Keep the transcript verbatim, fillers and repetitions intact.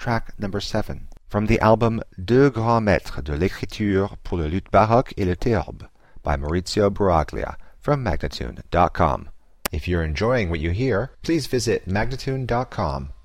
track number seven, from the album Deux grands maîtres de l'écriture pour le luth baroque et le théorbe by Maurizio Braglia from Magnatune dot com. If you're enjoying what you hear, please visit Magnatune dot com